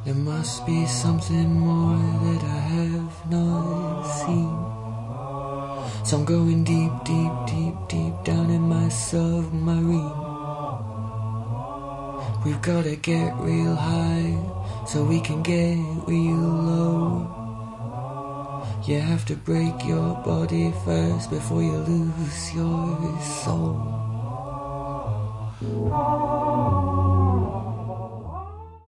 There must be something more that I have not seen. So I'm going deep, deep, deep, deep down in my submarine. We've gotta get real high so we can get real low. You have to break your body first before you lose your soul.